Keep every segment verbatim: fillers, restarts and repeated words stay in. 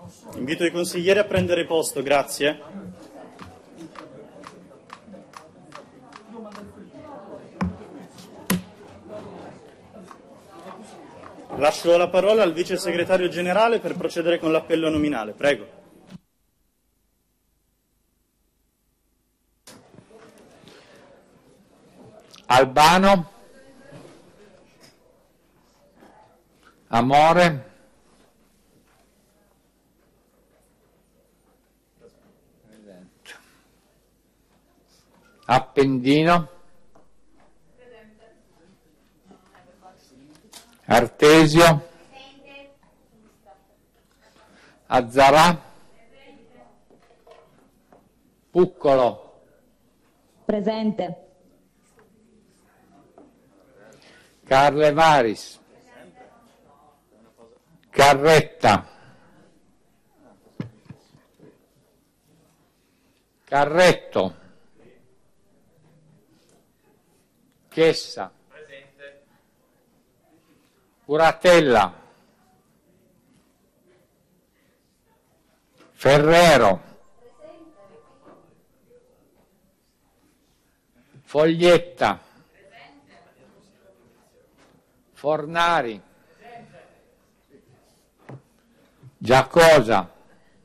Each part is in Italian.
Invito i consiglieri a prendere posto, grazie. Lascio la parola al vice segretario generale per procedere con l'appello nominale. Prego. Albano, Amore, Appendino, Artesio, Azzarà, Puccolo, Presente. Carlevaris, Carretta, Carretto, Chiessa, Curatella, Ferrero, Foglietta, Fornari, Giacosa,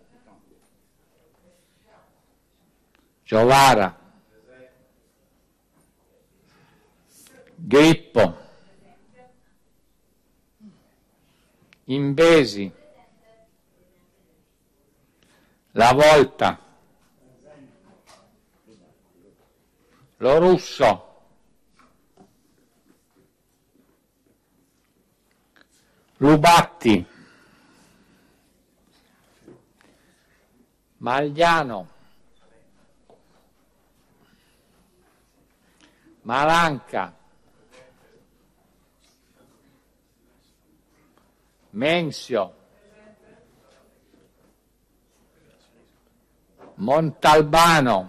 Giovara, Grippo, Imbesi, La Volta, Lo Russo, Lubatti, Magliano, Malanca, Mensio, Montalbano,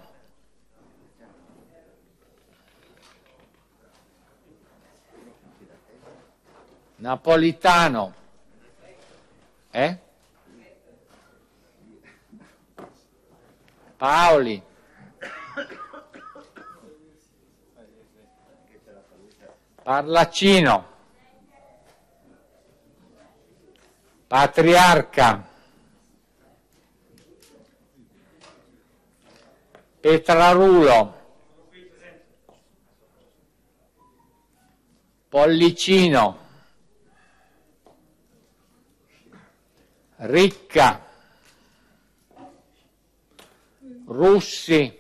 Napolitano, eh? Paoli, Parlacino, Patriarca, Petrarulo, Pollicino, Ricca, Russi,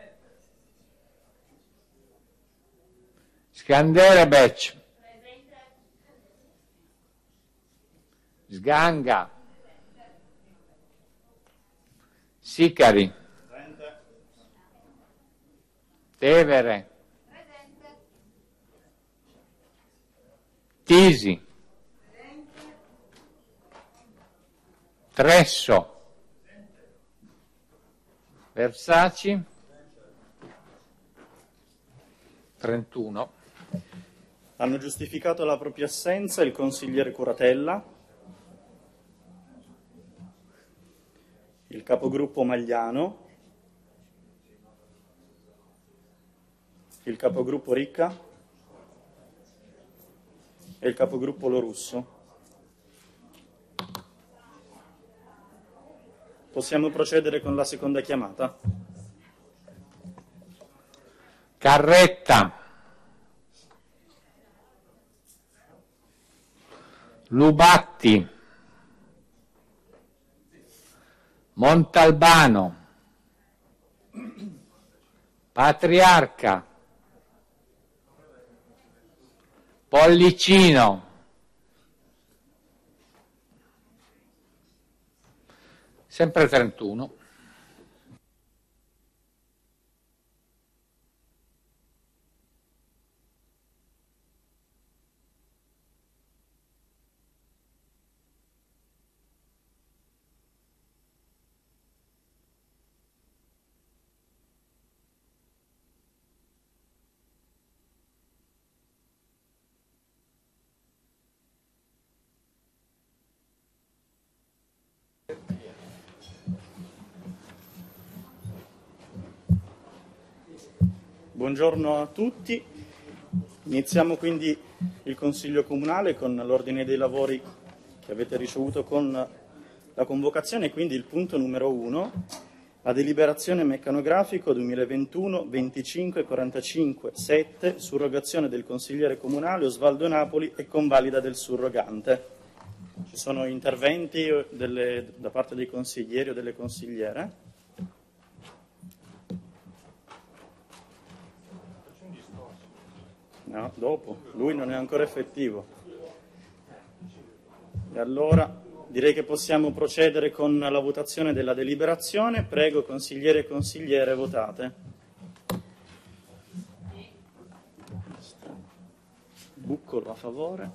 Skanderebec, Sganga, Sicari, Tevere, Tisi, Tresso, Versaci, trentuno. Hanno giustificato la propria assenza il consigliere Curatella, il capogruppo Magliano, il capogruppo Ricca e il capogruppo Lo Russo. Possiamo procedere con la seconda chiamata. Carretta, Lubatti, Montalbano, Patriarca, Pollicino, sempre trentuno. Buongiorno a tutti. Iniziamo quindi il Consiglio Comunale con l'ordine dei lavori che avete ricevuto con la convocazione, quindi il punto numero uno, la deliberazione meccanografico duemilaventuno venticinque quarantacinque sette, surrogazione del consigliere comunale Osvaldo Napoli e convalida del surrogante. Ci sono interventi delle, da parte dei consiglieri o delle consigliere? No, dopo, lui non è ancora effettivo. E allora direi che possiamo procedere con la votazione della deliberazione. Prego consigliere e consigliere, votate. Buccolo a favore.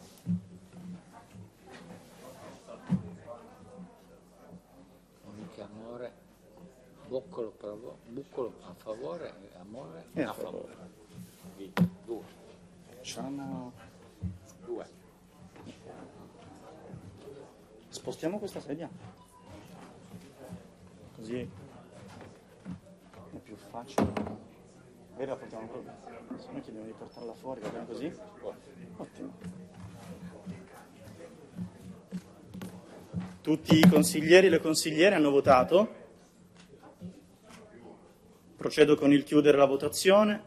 Amiche amore, Buccolo, Buccolo a favore, amore E a a favore. favore. Due. Facciamo... Due. Spostiamo questa sedia, così è più facile. E la portiamo proprio. Se no chiediamo di portarla fuori, va bene così? Ottimo. Tutti i consiglieri e le consigliere hanno votato? Procedo con il chiudere la votazione.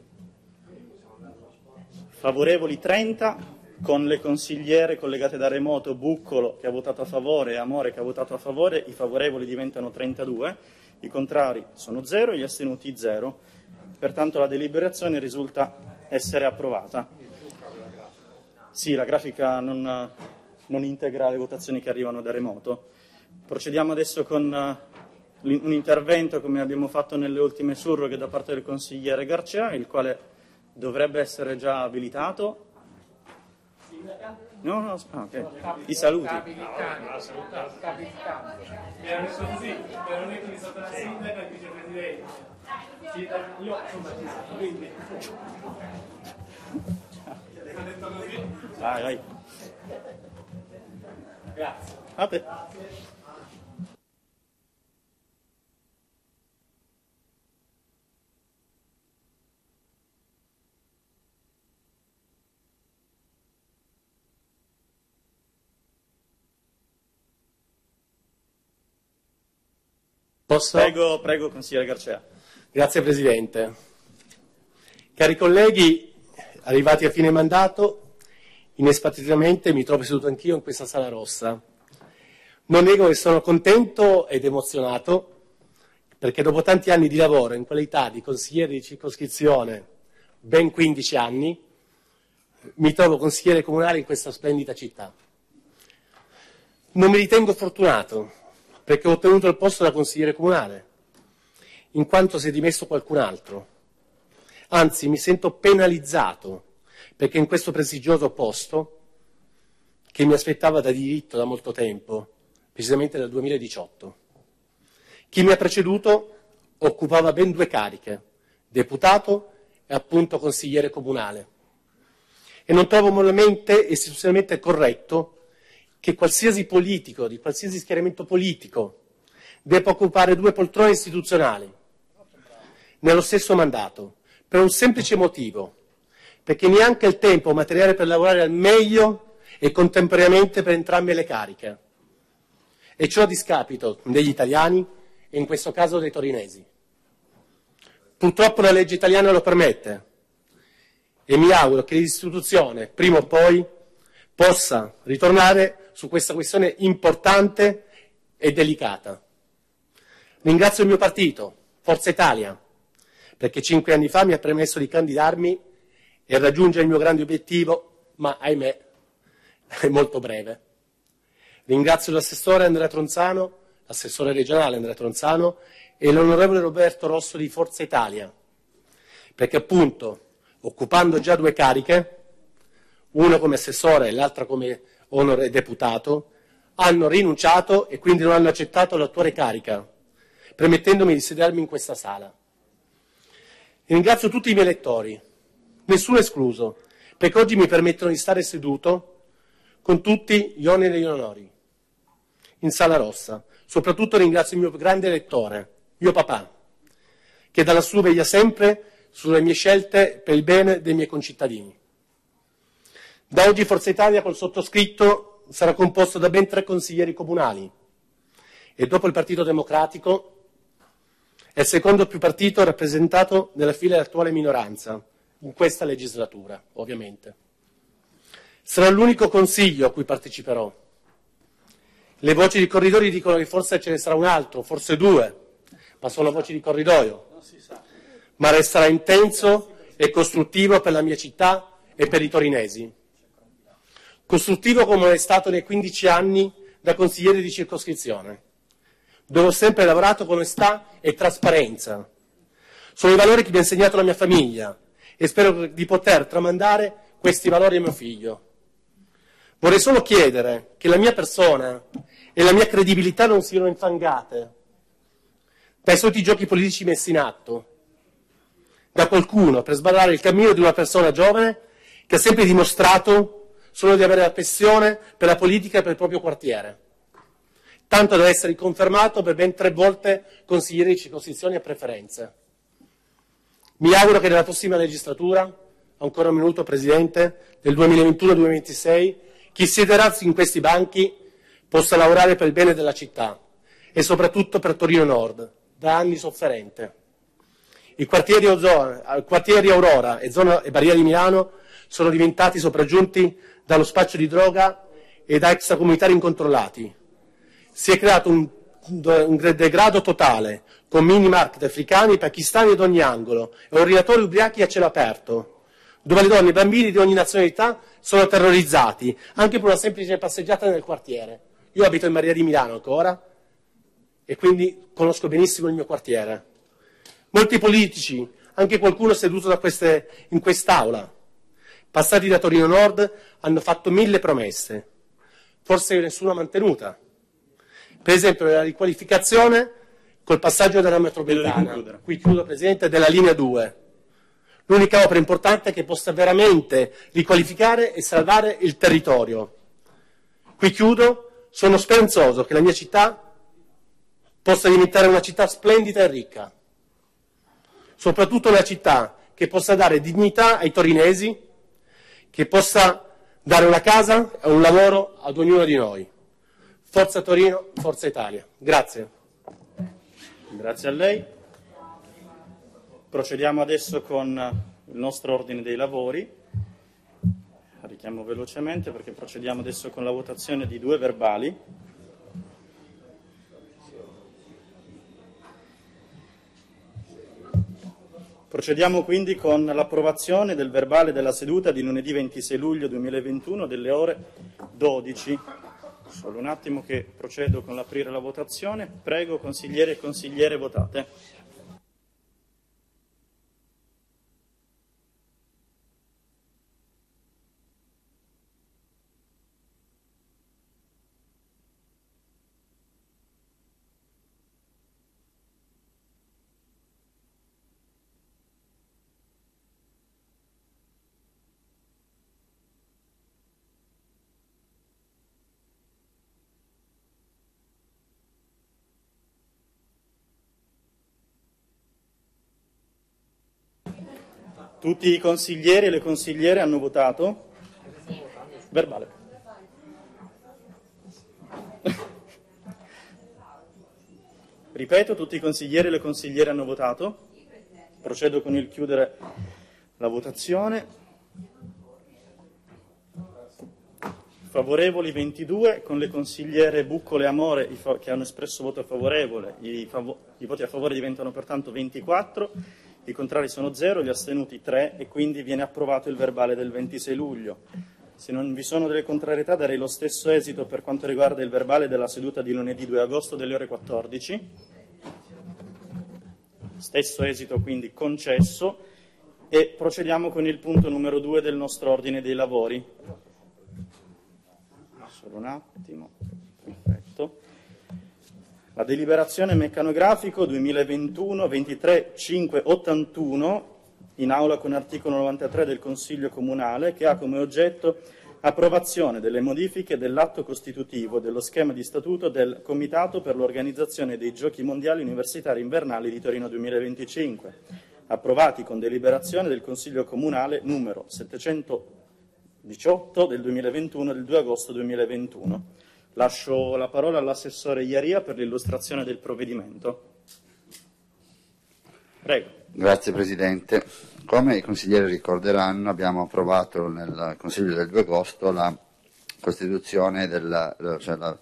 Favorevoli trenta, con le consigliere collegate da remoto Buccolo che ha votato a favore e Amore che ha votato a favore, i favorevoli diventano trentadue, i contrari sono zero e gli astenuti zero. Pertanto la deliberazione risulta essere approvata. Sì, la grafica non, non integra le votazioni che arrivano da remoto. Procediamo adesso con un intervento come abbiamo fatto nelle ultime surroghe da parte del consigliere Garcea, il quale dovrebbe essere già abilitato. No, no, ah, okay. I saluti. Mi hanno messo così, per non mettere sotto la sindaca e il vicepresidente. Io insomma ci sono, quindi. Ho detto così. Vai, vai. Grazie. A te. Posso? Prego, prego, consigliere Garcea. Grazie Presidente. Cari colleghi, arrivati a fine mandato, inespattatamente mi trovo seduto anch'io in questa sala rossa. Non nego che sono contento ed emozionato perché dopo tanti anni di lavoro in qualità di consigliere di circoscrizione, ben quindici anni, mi trovo consigliere comunale in questa splendida città. Non mi ritengo fortunato perché ho ottenuto il posto da consigliere comunale, in quanto si è dimesso qualcun altro. Anzi, mi sento penalizzato, perché in questo prestigioso posto, che mi aspettava da diritto da molto tempo, precisamente dal duemiladiciotto, chi mi ha preceduto occupava ben due cariche, deputato e appunto consigliere comunale. E non trovo moralmente e istituzionalmente corretto che qualsiasi politico, di qualsiasi schieramento politico, debba occupare due poltrone istituzionali nello stesso mandato, per un semplice motivo, perché neanche il tempo materiale per lavorare al meglio e contemporaneamente per entrambe le cariche. E ciò a discapito degli italiani e in questo caso dei torinesi. Purtroppo la legge italiana lo permette e mi auguro che l'istituzione, prima o poi, possa ritornare su questa questione importante e delicata. Ringrazio il mio partito, Forza Italia, perché cinque anni fa mi ha permesso di candidarmi e raggiungere il mio grande obiettivo, ma ahimè è molto breve. Ringrazio l'assessore Andrea Tronzano, l'assessore regionale Andrea Tronzano e l'onorevole Roberto Rosso di Forza Italia, perché appunto, occupando già due cariche, uno come assessore e l'altra come onore deputato, hanno rinunciato e quindi non hanno accettato l'attuale carica, permettendomi di sedermi in questa sala. Ringrazio tutti i miei elettori, nessuno escluso, perché oggi mi permettono di stare seduto con tutti gli oneri e gli onori, in sala rossa. Soprattutto ringrazio il mio grande elettore, mio papà, che da lassù veglia sempre sulle mie scelte per il bene dei miei concittadini. Da oggi Forza Italia col sottoscritto sarà composto da ben tre consiglieri comunali e dopo il Partito Democratico è il secondo più partito rappresentato nella fila dell'attuale minoranza, in questa legislatura, ovviamente. Sarà l'unico consiglio a cui parteciperò. Le voci di corridoio dicono che forse ce ne sarà un altro, forse due, ma sono voci di corridoio. Ma resterà intenso e costruttivo per la mia città e per i torinesi. Costruttivo come è stato nei quindici anni da consigliere di circoscrizione, dove ho sempre lavorato con onestà e trasparenza. Sono i valori che mi ha insegnato la mia famiglia e spero di poter tramandare questi valori a mio figlio. Vorrei solo chiedere che la mia persona e la mia credibilità non siano infangate dai soliti giochi politici messi in atto da qualcuno per sbarrare il cammino di una persona giovane che ha sempre dimostrato solo di avere la passione per la politica e per il proprio quartiere, tanto da essere confermato per ben tre volte consigliere di circoscrizioni a preferenze. Mi auguro che nella prossima legislatura, ancora un minuto Presidente, del duemilaventuno duemilaventisei, chi siederà in questi banchi possa lavorare per il bene della città e soprattutto per Torino Nord, da anni sofferente. I quartieri, Ozone, quartieri Aurora e, zona, e Barriera di Milano sono diventati sopraggiunti dallo spaccio di droga e da extracomunitari incontrollati. Si è creato un, un degrado totale, con mini market africani, pakistani ad ogni angolo e ordinatori ubriachi a cielo aperto, dove le donne e i bambini di ogni nazionalità sono terrorizzati, anche per una semplice passeggiata nel quartiere. Io abito in Barriera di Milano ancora e quindi conosco benissimo il mio quartiere. Molti politici, anche qualcuno seduto da queste, in quest'aula, passati da Torino Nord, hanno fatto mille promesse, forse nessuna mantenuta. Per esempio la riqualificazione col passaggio della metropolitana, qui chiudo Presidente, della linea due. L'unica opera importante che possa veramente riqualificare e salvare il territorio. Qui chiudo, sono speranzoso che la mia città possa diventare una città splendida e ricca. Soprattutto una città che possa dare dignità ai torinesi, che possa dare una casa e un lavoro ad ognuno di noi. Forza Torino, Forza Italia. Grazie. Grazie a lei. Procediamo adesso con il nostro ordine dei lavori. Richiamo velocemente perché procediamo adesso con la votazione di due verbali. Procediamo quindi con l'approvazione del verbale della seduta di lunedì ventisei luglio duemilaventuno delle ore dodici. Solo un attimo che procedo con l'aprire la votazione. Prego consigliere e consigliere votate. Tutti i consiglieri e le consigliere hanno votato? Verbale. Ripeto, tutti i consiglieri e le consigliere hanno votato? Procedo con il chiudere la votazione. Favorevoli ventidue, con le consigliere Buccolo e Amore che hanno espresso voto favorevole, i, fav- i voti a favore diventano pertanto ventiquattro. I contrari sono zero, gli astenuti tre e quindi viene approvato il verbale del ventisei luglio. Se non vi sono delle contrarietà darei lo stesso esito per quanto riguarda il verbale della seduta di lunedì due agosto delle ore quattordici. Stesso esito quindi concesso e procediamo con il punto numero due del nostro ordine dei lavori. Solo un attimo. Perfetto. La deliberazione meccanografico duemilaventuno ventitré cinque ottantuno in aula con articolo novantatré del Consiglio Comunale che ha come oggetto approvazione delle modifiche dell'atto costitutivo dello schema di statuto del Comitato per l'organizzazione dei Giochi Mondiali Universitari Invernali di Torino duemilaventicinque, approvati con deliberazione del Consiglio Comunale numero settecentodiciotto del duemilaventuno del due agosto duemilaventuno. Lascio la parola all'assessore Iaria per l'illustrazione del provvedimento. Prego. Grazie Presidente. Come i consiglieri ricorderanno, abbiamo approvato nel Consiglio del due agosto la costituzione della, cioè la,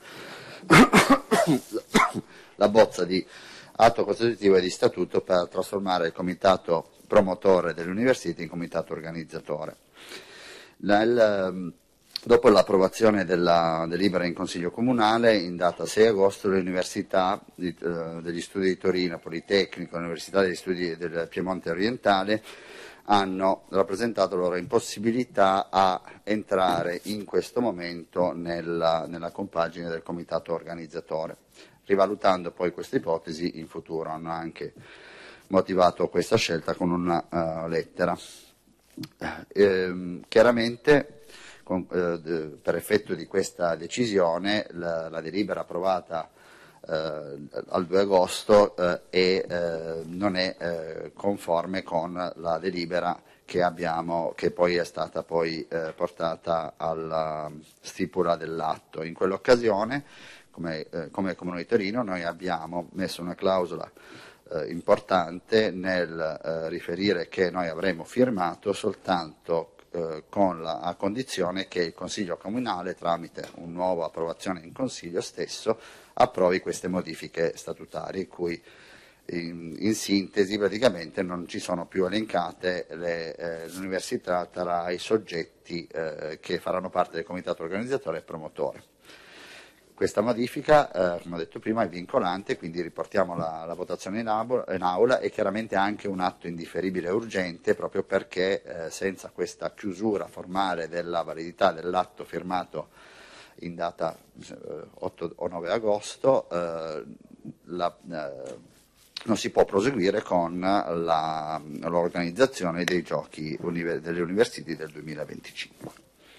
la bozza di atto costitutivo e di statuto per trasformare il comitato promotore dell'università in comitato organizzatore. Nel, dopo l'approvazione della delibera in Consiglio Comunale, in data sei agosto, le università di, eh, degli studi di Torino, Politecnico, l'Università degli Studi del Piemonte Orientale hanno rappresentato la loro impossibilità a entrare in questo momento nella, nella compagine del comitato organizzatore. Rivalutando poi questa ipotesi in futuro hanno anche motivato questa scelta con una uh, lettera. Eh, chiaramente con, eh, per effetto di questa decisione la, la delibera approvata eh, al due agosto eh, è, eh, non è eh, conforme con la delibera che abbiamo, che poi è stata poi eh, portata alla stipula dell'atto. In quell'occasione, come, eh, come Comune di Torino, noi abbiamo messo una clausola eh, importante nel eh, riferire che noi avremmo firmato soltanto eh, con la, a condizione che il Consiglio Comunale, tramite una nuova approvazione in Consiglio stesso, approvi queste modifiche statutarie, cui in, in sintesi praticamente non ci sono più elencate le, eh, le università tra i soggetti eh, che faranno parte del comitato organizzatore e promotore. Questa modifica, eh, come ho detto prima, è vincolante, quindi riportiamo la, la votazione in aula, in aula, e chiaramente anche un atto indifferibile e urgente, proprio perché eh, senza questa chiusura formale della validità dell'atto firmato in data eh, otto o nove agosto, eh, la, eh, non si può proseguire con la, l'organizzazione dei giochi univer- delle università del duemilaventicinque.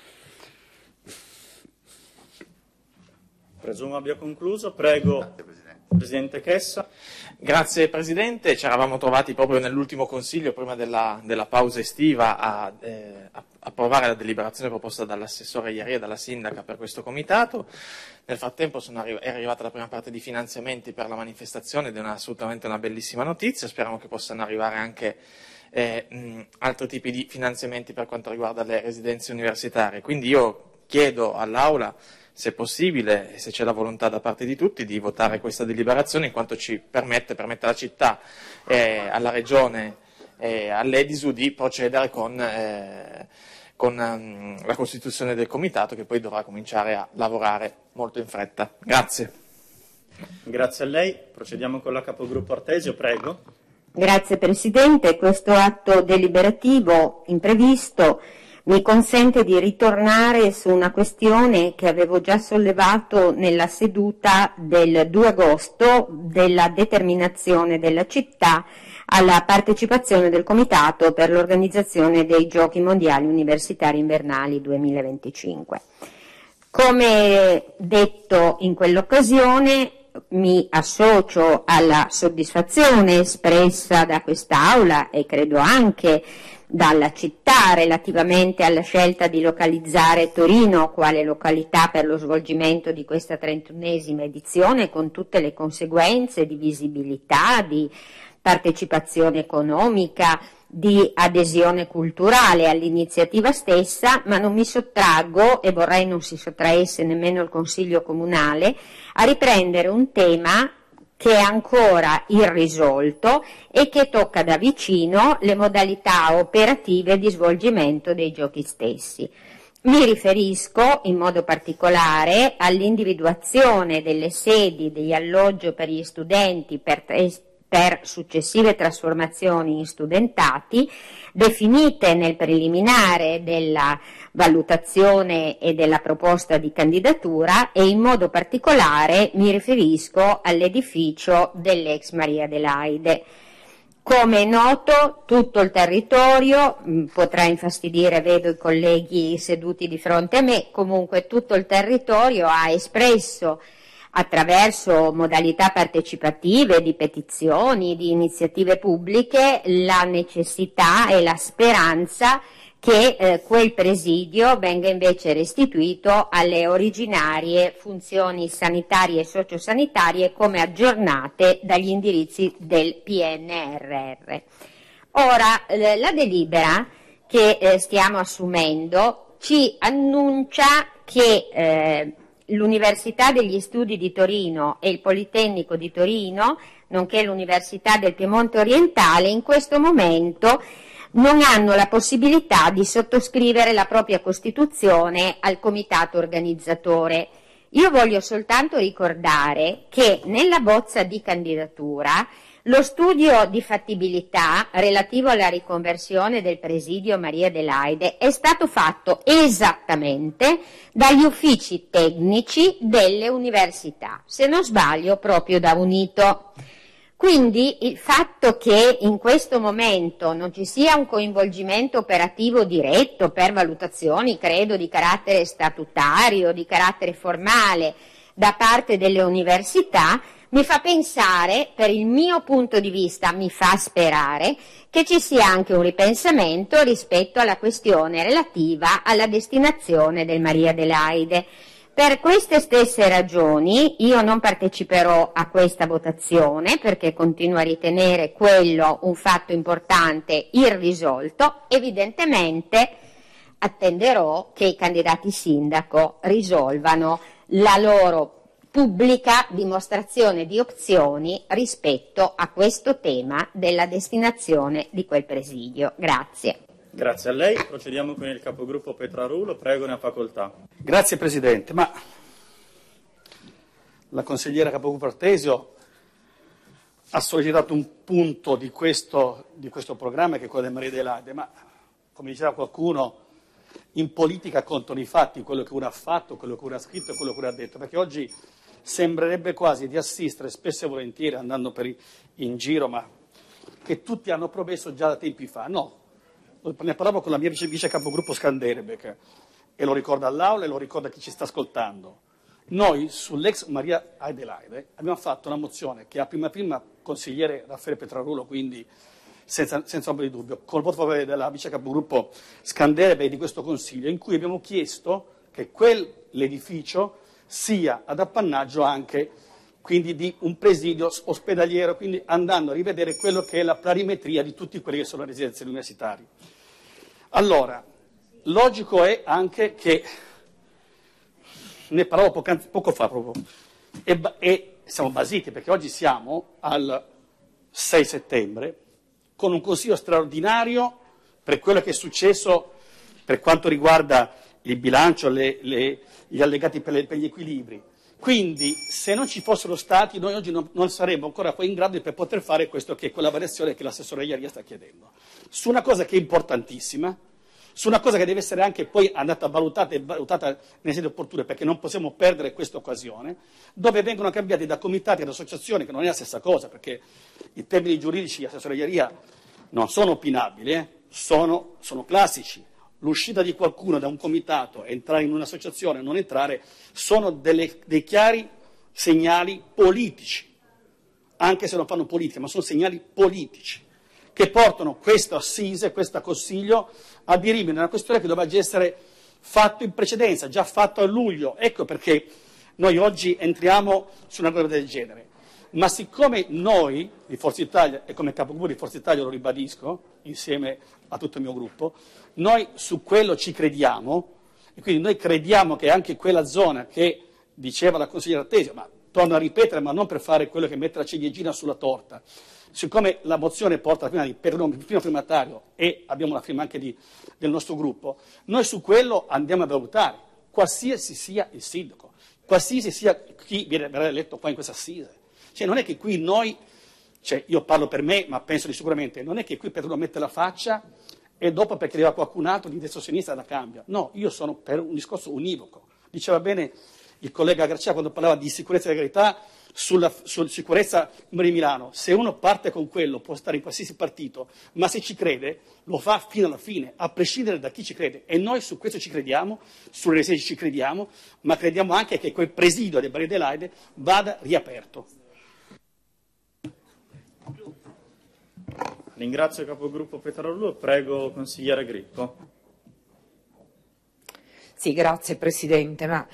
Presumo abbia concluso. Prego, Grazie, Presidente. Presidente Chessa. Grazie Presidente, ci eravamo trovati proprio nell'ultimo Consiglio, prima della, della pausa estiva, a, eh, a approvare la deliberazione proposta dall'assessore Iaria e dalla sindaca per questo comitato. Nel frattempo sono arri- è arrivata la prima parte di finanziamenti per la manifestazione ed è una, assolutamente una bellissima notizia. Speriamo che possano arrivare anche eh, mh, altri tipi di finanziamenti per quanto riguarda le residenze universitarie. Quindi io chiedo all'Aula, se possibile, e se c'è la volontà da parte di tutti, di votare questa deliberazione, in quanto ci permette, permette alla città, eh, alla Regione e all'Edisu di procedere con, eh, con um, la costituzione del comitato, che poi dovrà cominciare a lavorare molto in fretta. Grazie. Grazie a lei. Procediamo con la capogruppo Artesio, prego. Grazie Presidente. Questo atto deliberativo imprevisto mi consente di ritornare su una questione che avevo già sollevato nella seduta del due agosto della determinazione della città alla partecipazione del Comitato per l'organizzazione dei Giochi Mondiali Universitari Invernali duemilaventicinque. Come detto in quell'occasione, mi associo alla soddisfazione espressa da quest'Aula e credo anche dalla città relativamente alla scelta di localizzare Torino quale località per lo svolgimento di questa trentunesima edizione, con tutte le conseguenze di visibilità, di partecipazione economica, di adesione culturale all'iniziativa stessa, ma non mi sottraggo, e vorrei non si sottraesse nemmeno il Consiglio Comunale, a riprendere un tema che è ancora irrisolto e che tocca da vicino le modalità operative di svolgimento dei giochi stessi. Mi riferisco in modo particolare all'individuazione delle sedi degli alloggio per gli studenti per, per successive trasformazioni in studentati, definite nel preliminare della valutazione e della proposta di candidatura, e in modo particolare mi riferisco all'edificio dell'ex Maria Adelaide. Come è noto, tutto il territorio, mh, potrà infastidire, vedo i colleghi seduti di fronte a me, comunque tutto il territorio ha espresso attraverso modalità partecipative, di petizioni, di iniziative pubbliche, la necessità e la speranza che eh, quel presidio venga invece restituito alle originarie funzioni sanitarie e sociosanitarie come aggiornate dagli indirizzi del P N R R. Ora, eh, la delibera che eh, stiamo assumendo ci annuncia che eh, l'Università degli Studi di Torino e il Politecnico di Torino, nonché l'Università del Piemonte Orientale, in questo momento non hanno la possibilità di sottoscrivere la propria Costituzione al comitato organizzatore. Io voglio soltanto ricordare che nella bozza di candidatura lo studio di fattibilità relativo alla riconversione del presidio Maria Adelaide è stato fatto esattamente dagli uffici tecnici delle università, se non sbaglio proprio da UNITO. Quindi il fatto che in questo momento non ci sia un coinvolgimento operativo diretto per valutazioni, credo, di carattere statutario, di carattere formale da parte delle università, mi fa pensare, per il mio punto di vista, mi fa sperare, che ci sia anche un ripensamento rispetto alla questione relativa alla destinazione del Maria Adelaide. Per queste stesse ragioni io non parteciperò a questa votazione perché continuo a ritenere quello un fatto importante irrisolto. Evidentemente attenderò che i candidati sindaco risolvano la loro pubblica dimostrazione di opzioni rispetto a questo tema della destinazione di quel presidio. Grazie. Grazie a lei. Procediamo con il capogruppo Petrarulo. Prego, ne ha facoltà. Grazie Presidente. Ma la consigliera capogruppo Artesio ha sollecitato un punto di questo, di questo programma che è quello del Maria Adelaide, ma come diceva qualcuno, in politica contano i fatti, quello che uno ha fatto, quello che uno ha scritto e quello che uno ha detto, perché oggi sembrerebbe quasi di assistere spesso e volentieri andando per i, in giro, ma che tutti hanno promesso già da tempi fa. No. Ne parlavo con la mia vice, vice capogruppo Scanderbeg e lo ricorda all'Aula e lo ricorda chi ci sta ascoltando. Noi sull'ex Maria Adelaide abbiamo fatto una mozione che a prima prima consigliere Raffaele Petrarulo, quindi senza, senza ombra di dubbio, col voto favorevole della vice capogruppo Scanderbeg di questo Consiglio, in cui abbiamo chiesto che quell'edificio sia ad appannaggio anche quindi di un presidio ospedaliero, quindi andando a rivedere quello che è la planimetria di tutti quelli che sono le residenze universitarie. Allora, logico è anche che, ne parlavo poco, poco fa proprio, e, e siamo basiti perché oggi siamo al sei settembre con un consiglio straordinario per quello che è successo per quanto riguarda il bilancio, le, le, gli allegati per, le, per gli equilibri. Quindi, se non ci fossero stati, noi oggi non, non saremmo ancora poi in grado di poter fare questo che è quella variazione che l'assessore Iaria sta chiedendo. Su una cosa che è importantissima, su una cosa che deve essere anche poi andata valutata e valutata nelle sedi opportune, perché non possiamo perdere questa occasione, dove vengono cambiati da comitati ad associazioni, che non è la stessa cosa, perché i termini giuridici di assessore Iaria non sono opinabili, eh, sono, sono classici. L'uscita di qualcuno da un comitato, entrare in un'associazione o non entrare, sono delle, dei chiari segnali politici, anche se non fanno politica, ma sono segnali politici, che portano questo assise, questo consiglio, a dirimere una questione che doveva già essere fatto in precedenza, già fatto a luglio. Ecco perché noi oggi entriamo su una cosa del genere. Ma siccome noi di Forza Italia, e come capogruppo di Forza Italia lo ribadisco, insieme a tutto il mio gruppo, noi su quello ci crediamo, e quindi noi crediamo che anche quella zona che diceva la consigliera Artesio, ma torno a ripetere, ma non per fare quello che mette la ciliegina sulla torta, siccome la mozione porta la firma di per primo firmatario e abbiamo la firma anche di, del nostro gruppo, noi su quello andiamo a valutare, qualsiasi sia il sindaco, qualsiasi sia chi viene, verrà eletto qua in questa assise. Cioè non è che qui noi, cioè io parlo per me, ma penso di sicuramente, non è che qui per uno mette la faccia e dopo perché arriva qualcun altro di destra o sinistra la cambia. No, io sono per un discorso univoco. Diceva bene il collega Gracia quando parlava di sicurezza e legalità, sulla, sulla sicurezza di Milano, se uno parte con quello può stare in qualsiasi partito, ma se ci crede lo fa fino alla fine, a prescindere da chi ci crede, e noi su questo ci crediamo, sulle residenze ci crediamo, ma crediamo anche che quel presidio del Maria Adelaide vada riaperto. Ringrazio il capogruppo Petrarolo, prego consigliere Grippo. Sì, grazie Presidente, ma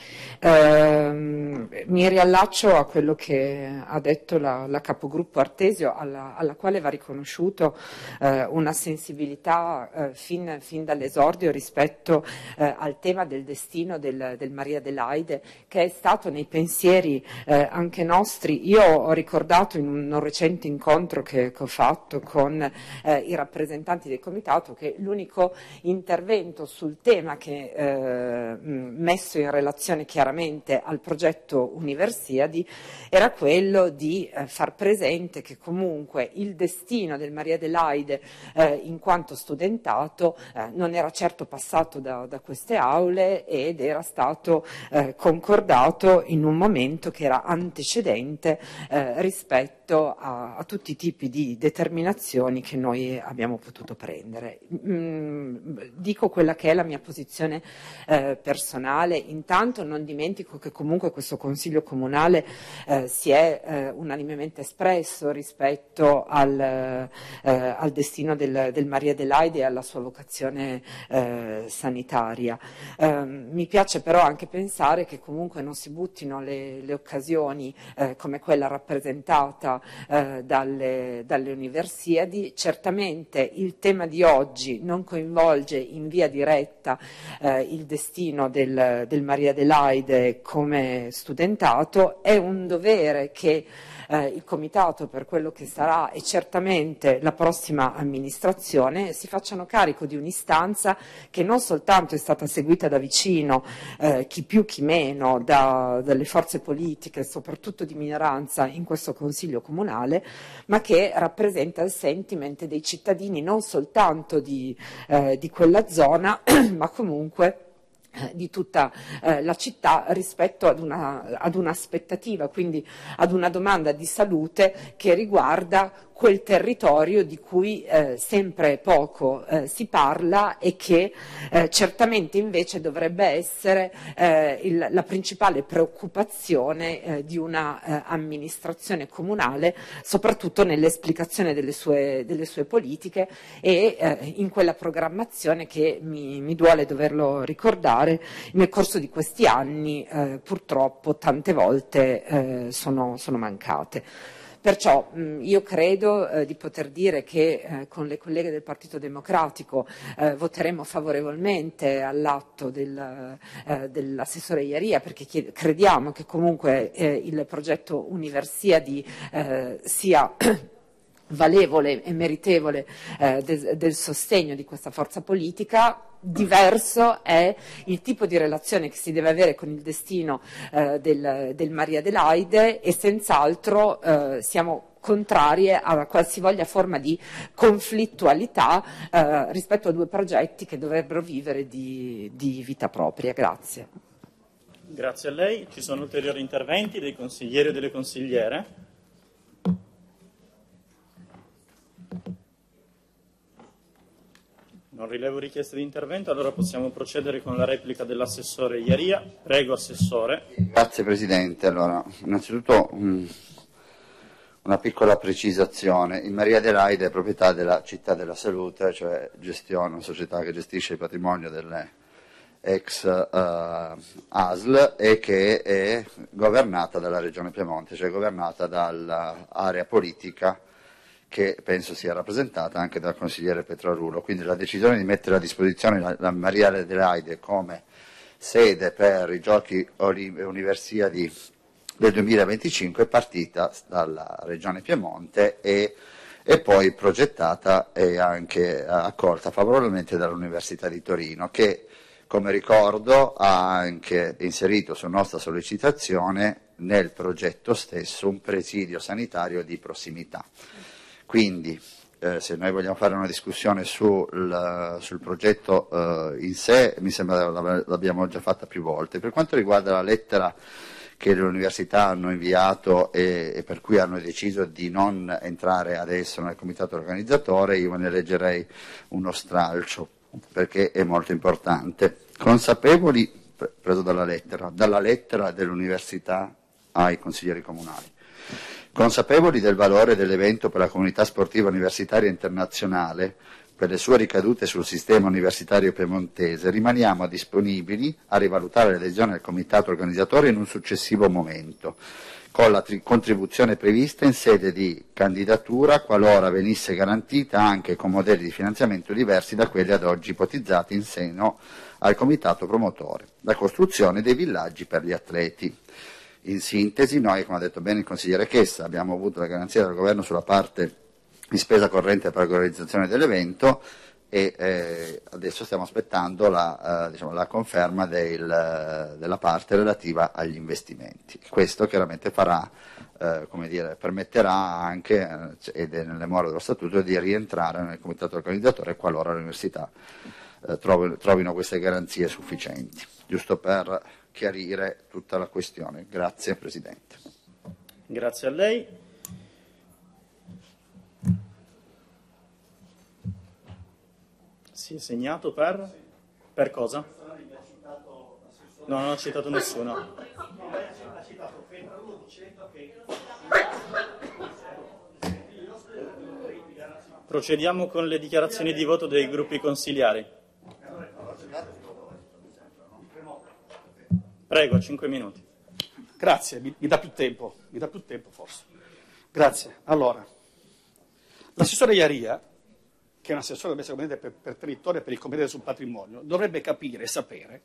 ehm, mi riallaccio a quello che ha detto la, la capogruppo Artesio, alla, alla quale va riconosciuto eh, una sensibilità eh, fin, fin dall'esordio rispetto eh, al tema del destino del, del Maria Adelaide, che è stato nei pensieri eh, anche nostri. Io ho ricordato in un, un recente incontro che, che ho fatto con eh, i rappresentanti del Comitato che l'unico intervento sul tema che eh, messo in relazione chiaramente al progetto Universiadi era quello di eh, far presente che comunque il destino del Maria Adelaide eh, in quanto studentato eh, non era certo passato da, da queste aule ed era stato eh, concordato in un momento che era antecedente eh, rispetto a, a tutti i tipi di determinazioni che noi abbiamo potuto prendere. Mm, dico quella che è la mia posizione eh, personale. Intanto non dimentico che comunque questo Consiglio Comunale eh, si è eh, unanimemente espresso rispetto al, eh, al destino del, del Maria Adelaide e alla sua vocazione eh, sanitaria. Eh, mi piace però anche pensare che comunque non si buttino le, le occasioni eh, come quella rappresentata eh, dalle, dalle Universiadi. Certamente il tema di oggi non coinvolge in via diretta eh, il destino Del, del Maria Adelaide come studentato, è un dovere che eh, il Comitato, per quello che sarà e certamente la prossima amministrazione, si facciano carico di un'istanza che non soltanto è stata seguita da vicino, eh, chi più chi meno, da, dalle forze politiche, soprattutto di minoranza in questo Consiglio Comunale, ma che rappresenta il sentiment dei cittadini non soltanto di, eh, di quella zona, ma comunque di tutta eh, la città rispetto ad una, ad un'aspettativa, quindi ad una domanda di salute che riguarda quel territorio di cui eh, sempre poco eh, si parla e che eh, certamente invece dovrebbe essere eh, il, la principale preoccupazione eh, di una eh, amministrazione comunale, soprattutto nell'esplicazione delle sue, delle sue politiche e eh, in quella programmazione che mi, mi duole doverlo ricordare nel corso di questi anni eh, purtroppo tante volte eh, sono, sono mancate. Perciò mh, io credo eh, di poter dire che eh, con le colleghe del Partito Democratico eh, voteremo favorevolmente all'atto del, eh, dell'assessore Iaria, perché chied- crediamo che comunque eh, il progetto Universiadi eh, sia valevole e meritevole eh, de- del sostegno di questa forza politica. Diverso è il tipo di relazione che si deve avere con il destino eh, del, del Maria Adelaide e senz'altro eh, siamo contrarie a qualsivoglia forma di conflittualità eh, rispetto a due progetti che dovrebbero vivere di, di vita propria. Grazie. Grazie a lei. Ci sono ulteriori interventi dei consiglieri o delle consigliere? Non rilevo richieste di intervento, allora possiamo procedere con la replica dell'assessore Iaria. Prego, Assessore. Grazie Presidente. Allora, innanzitutto um, una piccola precisazione. Il Maria Adelaide è proprietà della Città della Salute, cioè gestione, una società che gestisce il patrimonio delle ex uh, A S L e che è governata dalla Regione Piemonte, cioè governata dall'area politica che penso sia rappresentata anche dal consigliere Petrarulo. Quindi la decisione di mettere a disposizione la, la Maria Adelaide come sede per i Giochi Universiadi del duemilaventicinque è partita dalla Regione Piemonte e, e poi progettata e anche accolta favorevolmente dall'Università di Torino, che come ricordo ha anche inserito su nostra sollecitazione nel progetto stesso un presidio sanitario di prossimità. Quindi eh, se noi vogliamo fare una discussione sul, sul progetto eh, in sé, mi sembra che l'abbiamo già fatta più volte. Per quanto riguarda la lettera che le università hanno inviato e, e per cui hanno deciso di non entrare adesso nel comitato organizzatore, io ne leggerei uno stralcio, perché è molto importante. Consapevoli, preso dalla lettera, dalla lettera dell'università ai consiglieri comunali, consapevoli del valore dell'evento per la comunità sportiva universitaria internazionale, per le sue ricadute sul sistema universitario piemontese, rimaniamo disponibili a rivalutare l'adesione al comitato organizzatore in un successivo momento, con la tri- contribuzione prevista in sede di candidatura qualora venisse garantita anche con modelli di finanziamento diversi da quelli ad oggi ipotizzati in seno al comitato promotore, la costruzione dei villaggi per gli atleti. In sintesi, noi, come ha detto bene il consigliere Chessa, abbiamo avuto la garanzia del governo sulla parte di spesa corrente per l'organizzazione dell'evento e eh, adesso stiamo aspettando la, eh, diciamo, la conferma del, della parte relativa agli investimenti. Questo chiaramente farà, eh, come dire, permetterà anche, eh, ed è nelle more dello statuto, di rientrare nel comitato organizzatore qualora le università eh, trovino, trovino queste garanzie sufficienti. Giusto per chiarire tutta la questione. Grazie Presidente. Grazie a lei. Si è segnato per? Per cosa? No, non ho citato nessuno. Procediamo con le dichiarazioni di voto dei gruppi consigliari. Prego, cinque minuti. Grazie, mi, mi dà più tempo, mi dà più tempo forse. Grazie. Allora, l'assessore Iaria, che è un assessore per, per territorio e per il comitato sul patrimonio, dovrebbe capire e sapere,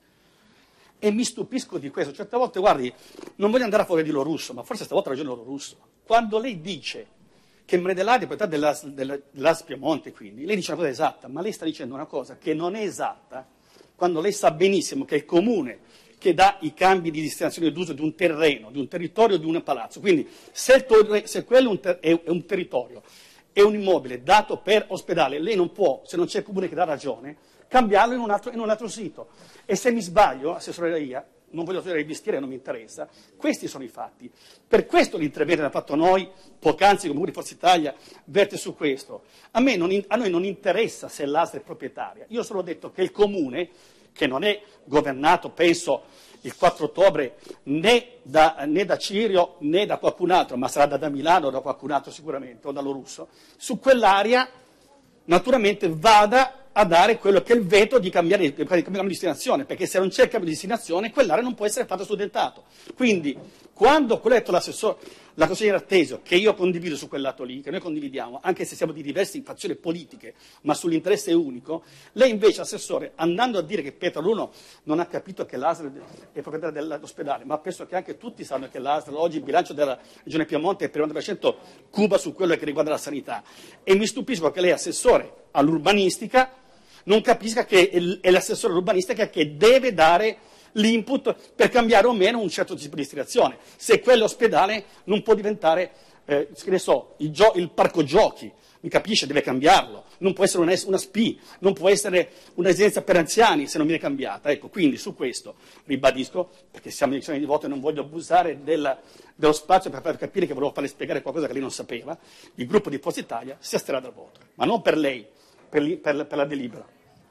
e mi stupisco di questo, certe volte, guardi, non voglio andare a favore di Lorusso, ma forse stavolta ha ragione Lorusso, quando lei dice che Mredellati è proprietà dell'A S, dell'A S Piemonte, quindi, lei dice una cosa esatta, ma lei sta dicendo una cosa che non è esatta, quando lei sa benissimo che è il comune che dà i cambi di destinazione d'uso di un terreno, di un territorio, di un palazzo. Quindi se, il, se quello è un, ter, è, è un territorio, è un immobile dato per ospedale, lei non può, se non c'è il comune che dà ragione, cambiarlo in un altro, in un altro sito. E se mi sbaglio, assessore Iaria, non voglio togliere il mestiere, non mi interessa, questi sono i fatti. Per questo l'intervento che abbiamo fatto noi, poc'anzi come Comune di Forza Italia, verte su questo. A, me non, a noi non interessa se l'A S L è proprietaria, io solo ho detto che il comune, che non è governato, penso, il quattro ottobre né da, né da Cirio né da qualcun altro, ma sarà da, da Milano o da qualcun altro sicuramente, o da Lorusso, su quell'area naturalmente vada a dare quello che è il veto di cambiare, di cambiare la destinazione, perché se non c'è il cambio di destinazione quell'area non può essere fatta studentato. Quindi quando quello ha detto l'assessore, la consigliera Artesio, che io condivido su quel lato lì, che noi condividiamo, anche se siamo di diverse fazioni politiche, ma sull'interesse unico, lei invece, assessore, andando a dire che Pietro Luno non ha capito che l'A S L è proprietaria dell'ospedale, ma penso che anche tutti sanno che l'A S L oggi il bilancio della Regione Piemonte è per il novanta per cento cuba su quello che riguarda la sanità. E mi stupisco che lei, assessore all'urbanistica, non capisca che è l'assessore all'urbanistica che deve dare l'input per cambiare o meno un certo tipo di destinazione. Se quell'ospedale non può diventare, eh, che ne so, il, gio- il parco giochi, mi capisce, deve cambiarlo. Non può essere una, una S P I, non può essere una residenza per anziani se non viene cambiata. Ecco, quindi su questo ribadisco, perché siamo in elezione di voto e non voglio abusare della, dello spazio per far capire che volevo farle spiegare qualcosa che lei non sapeva, il gruppo di Forza Italia si asterrà dal voto, ma non per lei, per, li, per, per la delibera.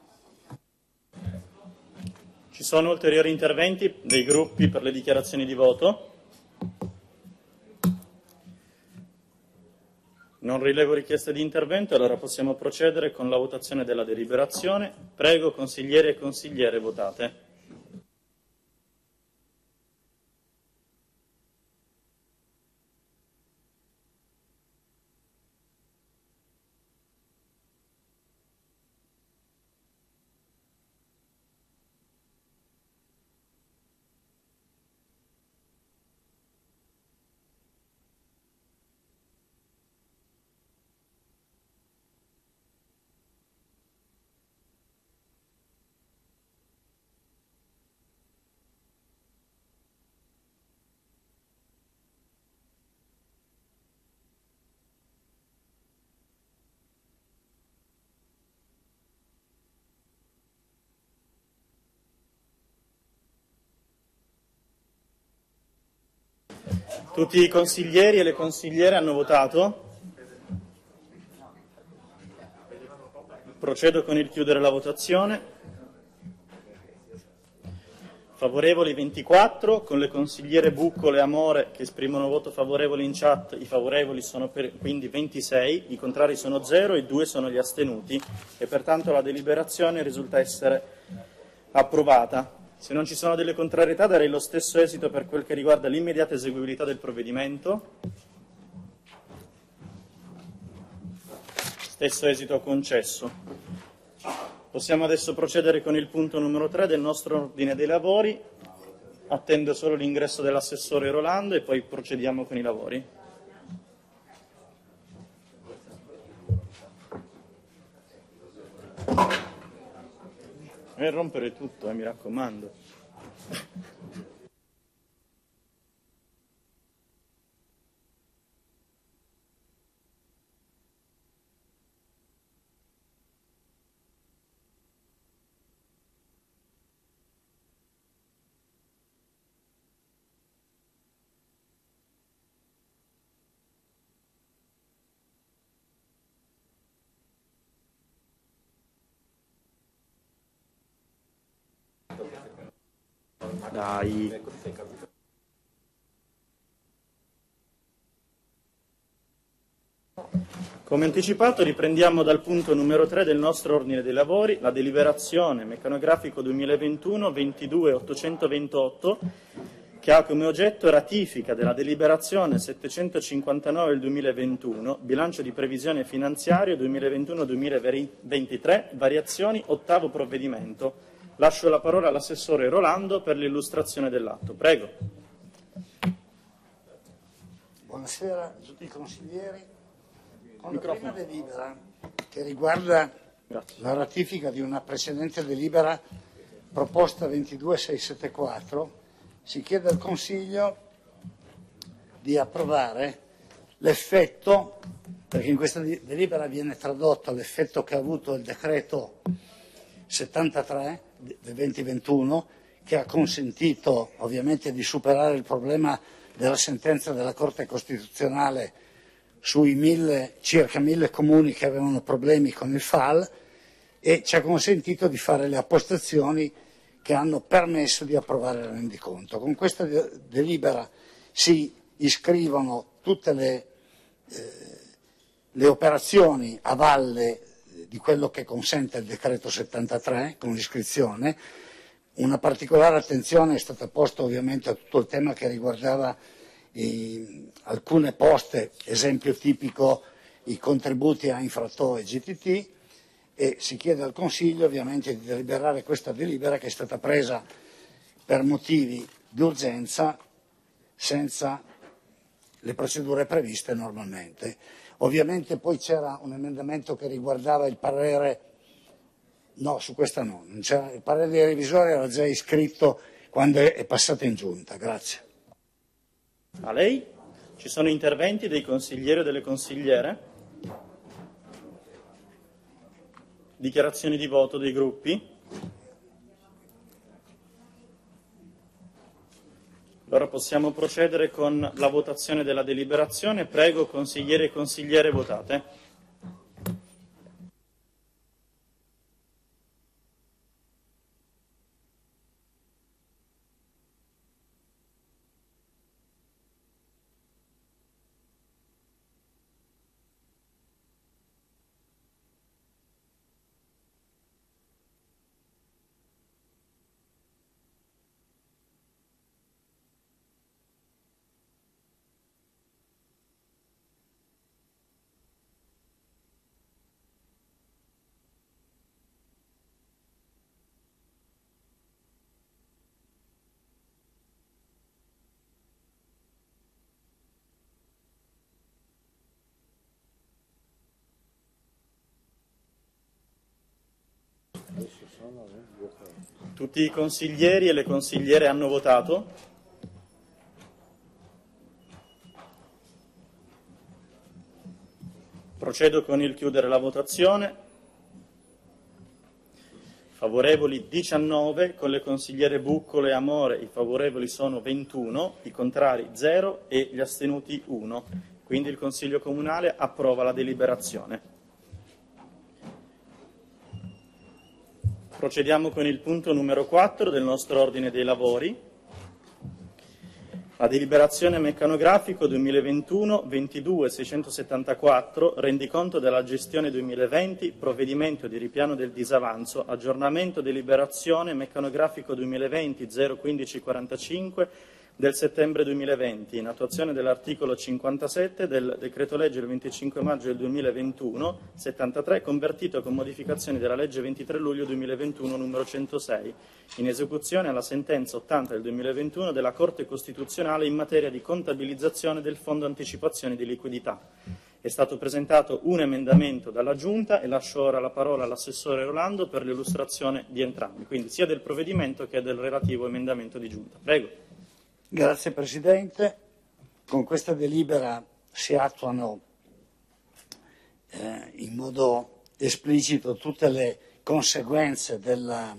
Ci sono ulteriori interventi dei gruppi per le dichiarazioni di voto? Non rilevo richieste di intervento, allora possiamo procedere con la votazione della deliberazione. Prego consiglieri e consigliere, votate. Tutti i consiglieri e le consigliere hanno votato? Procedo con il chiudere la votazione. Favorevoli ventiquattro, con le consigliere Buccolo e Amore che esprimono voto favorevole in chat, i favorevoli sono per, quindi ventisei, i contrari sono zero e due sono gli astenuti e pertanto la deliberazione risulta essere approvata. Se non ci sono delle contrarietà darei lo stesso esito per quel che riguarda l'immediata eseguibilità del provvedimento. Stesso esito concesso. Possiamo adesso procedere con il punto numero tre del nostro ordine dei lavori. Attendo solo l'ingresso dell'assessore Rolando e poi procediamo con i lavori. E rompere tutto, eh, mi raccomando. Dai. Come anticipato riprendiamo dal punto numero tre del nostro ordine dei lavori, la deliberazione meccanografico duemilaventuno ventidue ottocentoventotto che ha come oggetto ratifica della deliberazione settecentocinquantanove del duemilaventuno, bilancio di previsione finanziario duemilaventuno duemilaventitré, variazioni, ottavo provvedimento. Lascio la parola all'assessore Rolando per l'illustrazione dell'atto. Prego. Buonasera a tutti i consiglieri. Con la prima delibera che riguarda Grazie. la ratifica di una precedente delibera proposta ventidue seicentosettantaquattro, si chiede al Consiglio di approvare l'effetto, perché in questa delibera viene tradotto l'effetto che ha avuto il decreto settantatré del duemilaventuno, che ha consentito ovviamente di superare il problema della sentenza della Corte Costituzionale sui mille, circa mille comuni che avevano problemi con il F A L, e ci ha consentito di fare le appostazioni che hanno permesso di approvare il rendiconto. Con questa delibera si iscrivono tutte le, eh, le operazioni a valle di quello che consente il decreto settantatré con l'iscrizione. Una particolare attenzione è stata posta ovviamente a tutto il tema che riguardava i, alcune poste, esempio tipico i contributi a infratto e G T T, e si chiede al Consiglio ovviamente di deliberare questa delibera che è stata presa per motivi di urgenza senza le procedure previste normalmente. Ovviamente poi c'era un emendamento che riguardava il parere, no, su questa no, non c'era, il parere dei revisori era già iscritto quando è passato in giunta. Grazie. A lei? Ci sono interventi dei consiglieri o delle consigliere? Dichiarazioni di voto dei gruppi? Allora possiamo procedere con la votazione della deliberazione. Prego consiglieri e consigliere votate. Tutti i consiglieri e le consigliere hanno votato? Procedo con il chiudere la votazione. Favorevoli diciannove, con le consigliere Buccolo e Amore i favorevoli sono ventuno, i contrari zero e gli astenuti uno. Quindi il Consiglio Comunale approva la deliberazione. Procediamo con il punto numero quattro del nostro ordine dei lavori. La deliberazione meccanografico duemilaventuno ventidue seicentosettantaquattro, rendiconto della gestione duemilaventi, provvedimento di ripiano del disavanzo, aggiornamento deliberazione meccanografico duemilaventi zero quindici quarantacinque del settembre duemilaventi, in attuazione dell'articolo cinquantasette del decreto legge del venticinque maggio del duemilaventuno, settantatré, convertito con modificazioni della legge ventitré luglio duemilaventuno numero centosei, in esecuzione alla sentenza ottanta del duemilaventuno della Corte Costituzionale in materia di contabilizzazione del Fondo Anticipazione di Liquidità. È stato presentato un emendamento dalla Giunta e lascio ora la parola all'assessore Rolando per l'illustrazione di entrambi, quindi sia del provvedimento che del relativo emendamento di Giunta. Prego. Grazie Presidente. Con questa delibera si attuano eh, in modo esplicito tutte le conseguenze della,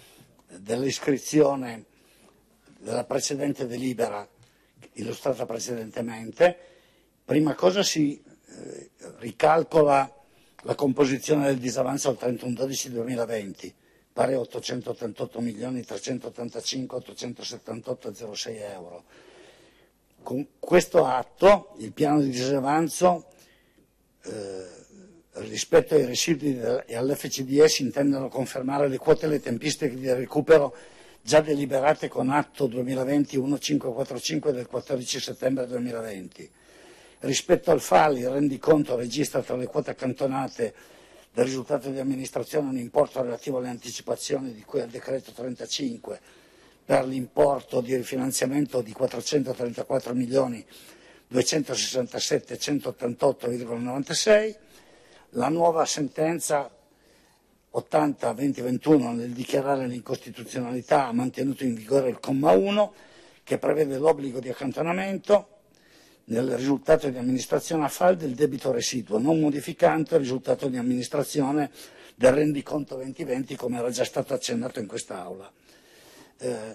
dell'iscrizione della precedente delibera illustrata precedentemente. Prima cosa si eh, ricalcola la composizione del disavanzo al trentuno dicembre duemilaventi, pari a ottocentottantotto milioni trecentottantacinque ottocentosettantotto virgola zero sei euro. Con questo atto il piano di disavanzo eh, rispetto ai residui e all'F C D E si intendono confermare le quote e le tempistiche di recupero già deliberate con atto duemilaventi millecinquecentoquarantacinque del quattordici settembre duemilaventi. Rispetto al F A L il rendiconto registra tra le quote accantonate del risultato di amministrazione un importo relativo alle anticipazioni di cui al decreto trentacinque per l'importo di rifinanziamento di quattrocentotrentaquattro milioni duecentosessantasette centottantotto virgola novantasei. La nuova sentenza ottanta venti ventuno nel dichiarare l'incostituzionalità ha mantenuto in vigore il comma uno che prevede l'obbligo di accantonamento nel risultato di amministrazione a F A L del debito residuo, non modificante il risultato di amministrazione del rendiconto duemilaventi, come era già stato accennato in quest'Aula. Eh,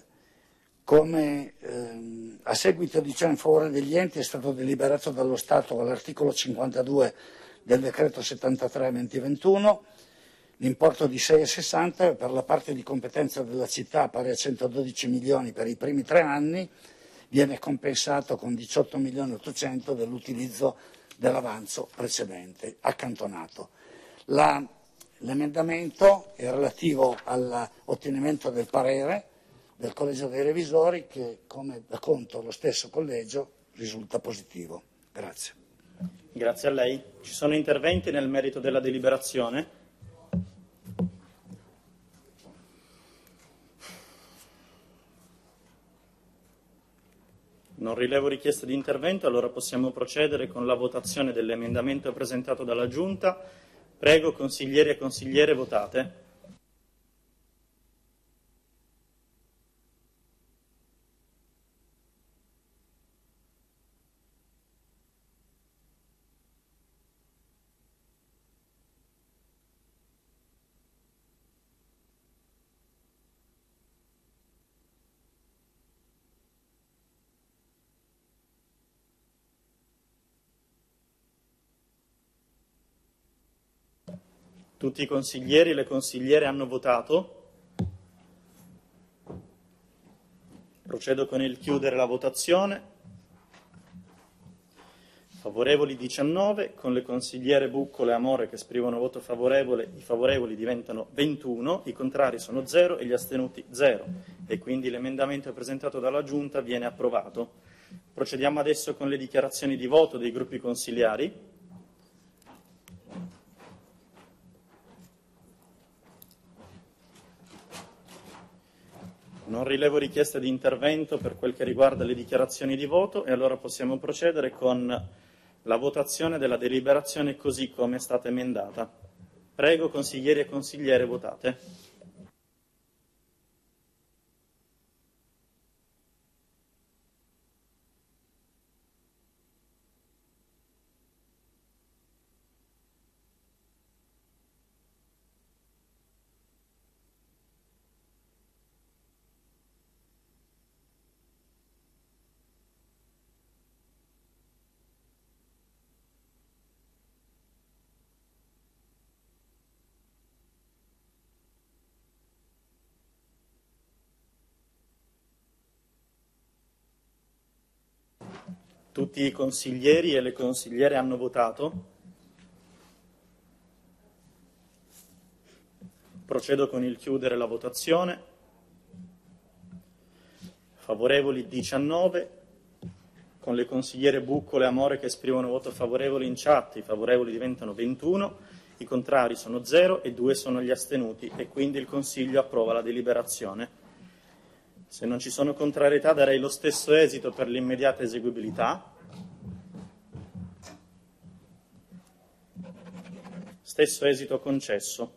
come ehm, a seguito di ciò in favore degli enti è stato deliberato dallo Stato all'articolo cinquantadue del decreto settantatré duemilaventuno l'importo di sei virgola sessanta per la parte di competenza della città pari a centododici milioni per i primi tre anni, viene compensato con diciotto milioni ottocento dell'utilizzo dell'avanzo precedente, accantonato. La, l'emendamento è relativo all'ottenimento del parere del Collegio dei Revisori che, come da conto lo stesso Collegio, risulta positivo. Grazie. Grazie a lei. Ci sono interventi nel merito della deliberazione? Non rilevo richieste di intervento, allora possiamo procedere con la votazione dell'emendamento presentato dalla Giunta. Prego, consiglieri e consigliere, votate. Tutti i consiglieri e le consigliere hanno votato. Procedo con il chiudere la votazione. Favorevoli diciannove, con le consigliere Buccolo e Amore che esprimono voto favorevole, i favorevoli diventano ventuno, i contrari sono zero e gli astenuti zero. E quindi l'emendamento presentato dalla Giunta viene approvato. Procediamo adesso con le dichiarazioni di voto dei gruppi consigliari. Non rilevo richiesta di intervento per quel che riguarda le dichiarazioni di voto e allora possiamo procedere con la votazione della deliberazione così come è stata emendata. Prego, consiglieri e consigliere, votate. Tutti i consiglieri e le consigliere hanno votato? Procedo con il chiudere la votazione. Favorevoli diciannove, con le consigliere Buccolo e Amore che esprimono voto favorevole in chat, i favorevoli diventano ventuno, i contrari sono zero e due sono gli astenuti e quindi il Consiglio approva la deliberazione. Se non ci sono contrarietà darei lo stesso esito per l'immediata eseguibilità. Stesso esito concesso.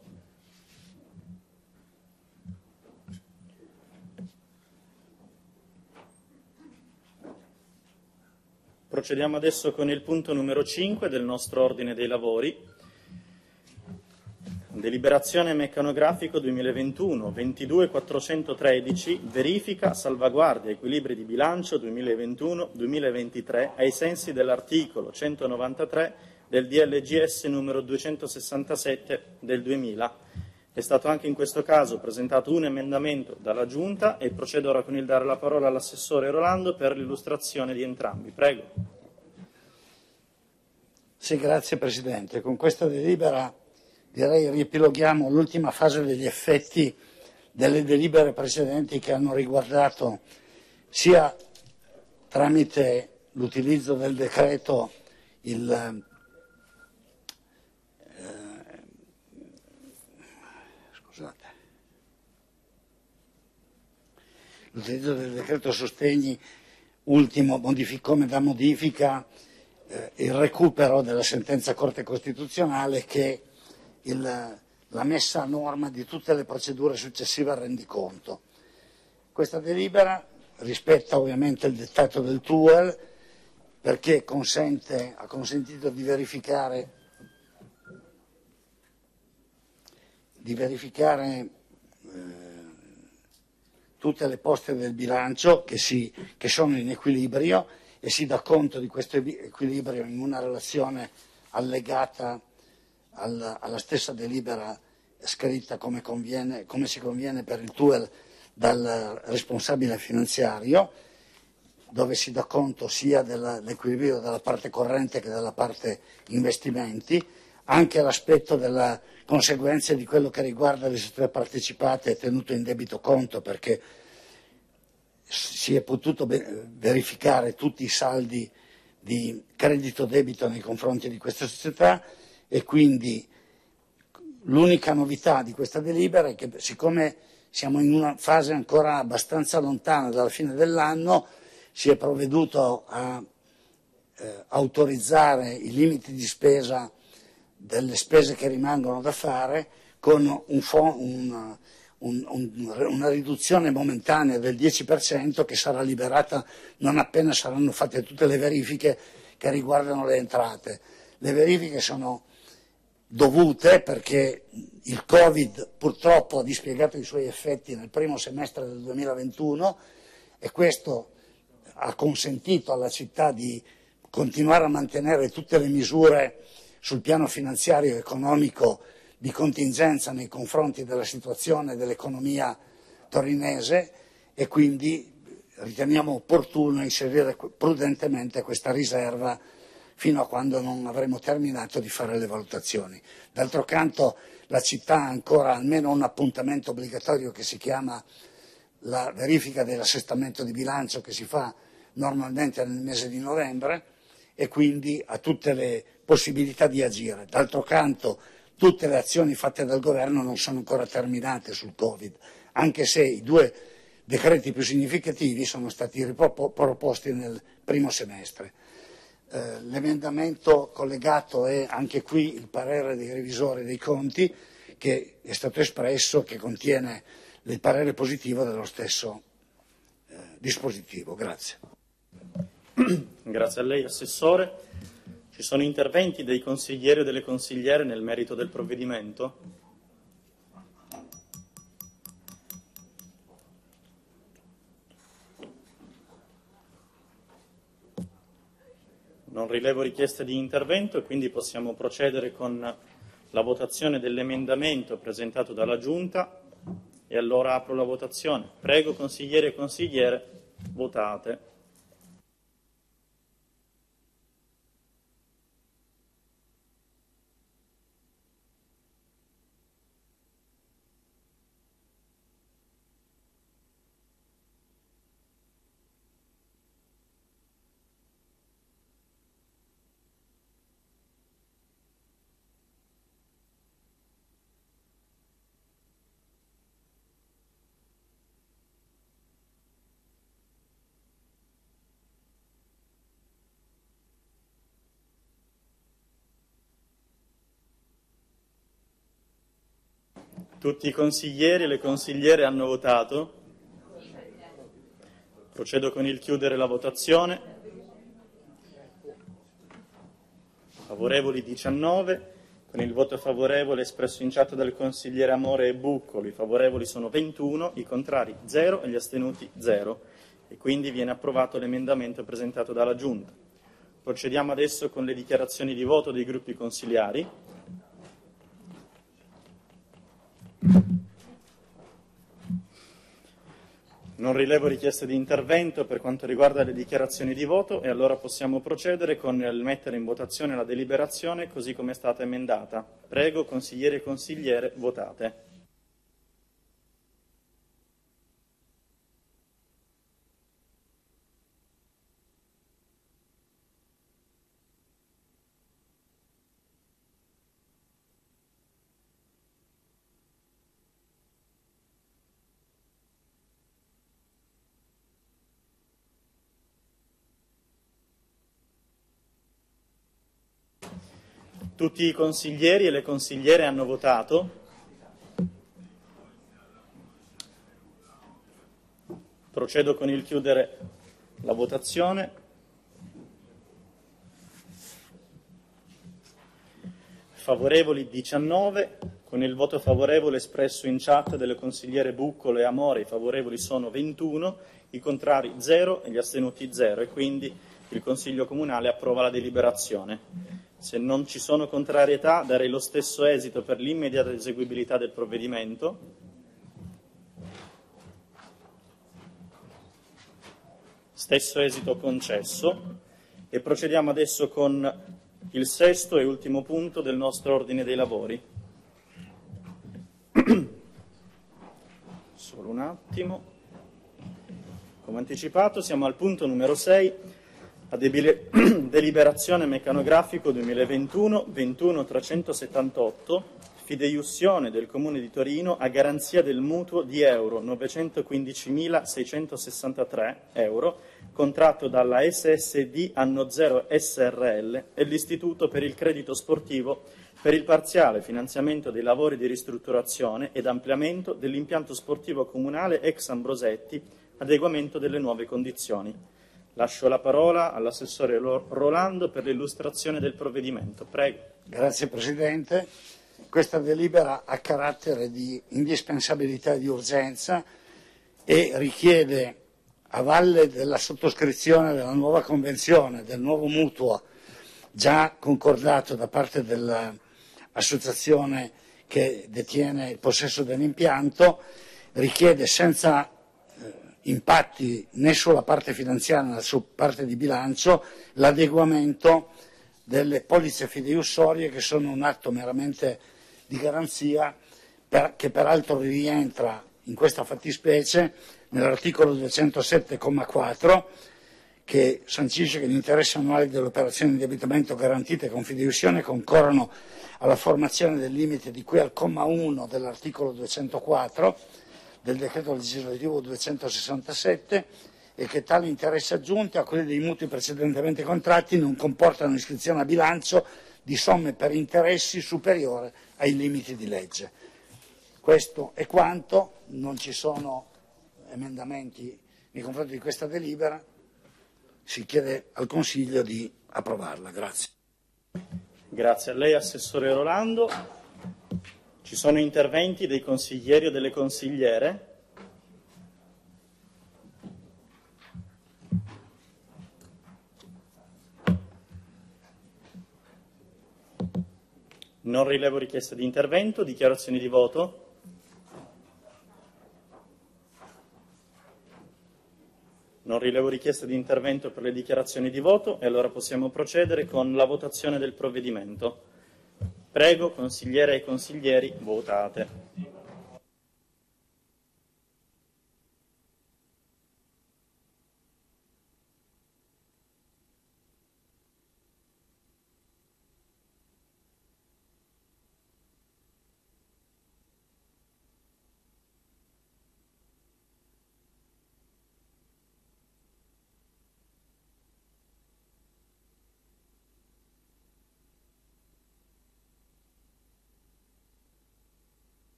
Procediamo adesso con il punto numero cinque del nostro ordine dei lavori. Deliberazione meccanografico duemilaventuno, ventidue quattrocentotredici, verifica, salvaguardia, equilibri di bilancio duemilaventuno duemilaventitré ai sensi dell'articolo centonovantatré del D L G S numero duecentosessantasette del duemila. È stato anche in questo caso presentato un emendamento dalla Giunta e procedo ora con il dare la parola all'assessore Rolando per l'illustrazione di entrambi. Prego. Sì, grazie Presidente. Con questa delibera direi riepiloghiamo l'ultima fase degli effetti delle delibere precedenti che hanno riguardato sia tramite l'utilizzo del decreto il, eh, scusate, l'utilizzo del decreto sostegni ultimo modific- come da modifica eh, il recupero della sentenza Corte Costituzionale che Il, la messa a norma di tutte le procedure successive al rendiconto. Questa delibera rispetta ovviamente il dettato del T U E L perché consente, ha consentito di verificare, di verificare eh, tutte le poste del bilancio che, si, che sono in equilibrio e si dà conto di questo equilibrio in una relazione allegata alla stessa delibera scritta come, conviene, come si conviene per il T U E L dal responsabile finanziario, dove si dà conto sia dell'equilibrio della parte corrente che della parte investimenti, anche l'aspetto delle conseguenze di quello che riguarda le società partecipate è tenuto in debito conto perché si è potuto verificare tutti i saldi di credito debito nei confronti di queste società. E quindi l'unica novità di questa delibera è che siccome siamo in una fase ancora abbastanza lontana dalla fine dell'anno, si è provveduto a eh, autorizzare i limiti di spesa delle spese che rimangono da fare con un fo- un, un, un, una riduzione momentanea del dieci per cento che sarà liberata non appena saranno fatte tutte le verifiche che riguardano le entrate. Le verifiche sono dovute perché il Covid purtroppo ha dispiegato i suoi effetti nel primo semestre del duemilaventuno e questo ha consentito alla città di continuare a mantenere tutte le misure sul piano finanziario e economico di contingenza nei confronti della situazione dell'economia torinese e quindi riteniamo opportuno inserire prudentemente questa riserva fino a quando non avremo terminato di fare le valutazioni. D'altro canto la città ha ancora almeno un appuntamento obbligatorio che si chiama la verifica dell'assestamento di bilancio che si fa normalmente nel mese di novembre e quindi ha tutte le possibilità di agire. D'altro canto tutte le azioni fatte dal governo non sono ancora terminate sul Covid, anche se i due decreti più significativi sono stati riproposti nel primo semestre. Eh, l'emendamento collegato è anche qui il parere dei revisori dei conti che è stato espresso, che contiene il parere positivo dello stesso eh, dispositivo. Grazie. Grazie a lei, Assessore. Ci sono interventi dei consiglieri o delle consigliere nel merito del provvedimento? Non rilevo richieste di intervento e quindi possiamo procedere con la votazione dell'emendamento presentato dalla Giunta e allora apro la votazione. Prego consiglieri e consigliere, votate. Tutti i consiglieri e le consigliere hanno votato. Procedo con il chiudere la votazione. Favorevoli diciannove, con il voto favorevole espresso in chat dal consigliere Amore e Buccolo, i favorevoli sono ventuno, i contrari zero e gli astenuti zero, e quindi viene approvato l'emendamento presentato dalla Giunta. Procediamo adesso con le dichiarazioni di voto dei gruppi consigliari. Non rilevo richieste di intervento per quanto riguarda le dichiarazioni di voto e allora possiamo procedere con il mettere in votazione la deliberazione così come è stata emendata. Prego, consiglieri e consigliere, votate. Tutti i consiglieri e le consigliere hanno votato. Procedo con il chiudere la votazione. Favorevoli diciannove, con il voto favorevole espresso in chat delle consigliere Buccolo e Amore, i favorevoli sono ventuno, i contrari zero e gli astenuti zero, e quindi il Consiglio Comunale approva la deliberazione. Se non ci sono contrarietà, darei lo stesso esito per l'immediata eseguibilità del provvedimento. Stesso esito concesso. E procediamo adesso con il sesto e ultimo punto del nostro ordine dei lavori. Solo un attimo. Come anticipato, siamo al punto numero sei. A deliberazione meccanografico duemilaventuno ventuno trecentosettantotto, fideiussione del Comune di Torino a garanzia del mutuo di euro novecentoquindicimilaseicentosessantatré euro, contratto dalla S S D Anno Zero S R L e l'Istituto per il Credito Sportivo per il parziale finanziamento dei lavori di ristrutturazione ed ampliamento dell'impianto sportivo comunale ex Ambrosetti, adeguamento delle nuove condizioni. Lascio la parola all'assessore Rolando per l'illustrazione del provvedimento. Prego. Grazie Presidente. Questa delibera ha carattere di indispensabilità e di urgenza e richiede, a valle della sottoscrizione della nuova convenzione, del nuovo mutuo già concordato da parte dell'associazione che detiene il possesso dell'impianto, richiede senza impatti né sulla parte finanziaria né sulla parte di bilancio l'adeguamento delle polizze fideiussorie, che sono un atto meramente di garanzia per, che peraltro rientra in questa fattispecie nell'articolo duecentosette comma quattro, che sancisce che gli interessi annuali delle operazioni di indebitamento garantite con fideiussione concorrono alla formazione del limite di cui al comma uno dell'articolo duecentoquattro del decreto legislativo duecentosessantasette, e che tali interessi aggiunti a quelli dei mutui precedentemente contratti non comportano iscrizione a bilancio di somme per interessi superiore ai limiti di legge. Questo è quanto, non ci sono emendamenti nei confronti di questa delibera, si chiede al Consiglio di approvarla. Grazie. Grazie a lei, Assessore Rolando. Ci sono interventi dei consiglieri o delle consigliere? Non rilevo richiesta di intervento. Dichiarazioni di voto? Non rilevo richiesta di intervento per le dichiarazioni di voto e allora possiamo procedere con la votazione del provvedimento. Prego, consigliere e consiglieri, votate.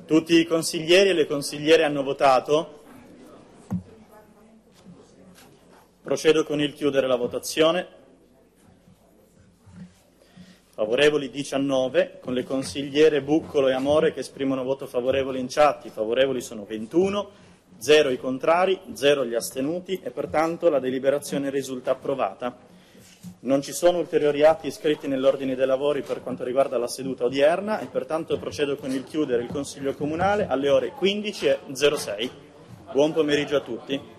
Tutti i consiglieri e le consigliere hanno votato. Procedo con il chiudere la votazione. Favorevoli diciannove, con le consigliere Buccolo e Amore che esprimono voto favorevole in chat. I favorevoli sono ventuno, zero i contrari, zero gli astenuti e pertanto la deliberazione risulta approvata. Non ci sono ulteriori atti iscritti nell'ordine dei lavori per quanto riguarda la seduta odierna e pertanto procedo con il chiudere il Consiglio Comunale alle ore quindici e zero sei. Buon pomeriggio a tutti.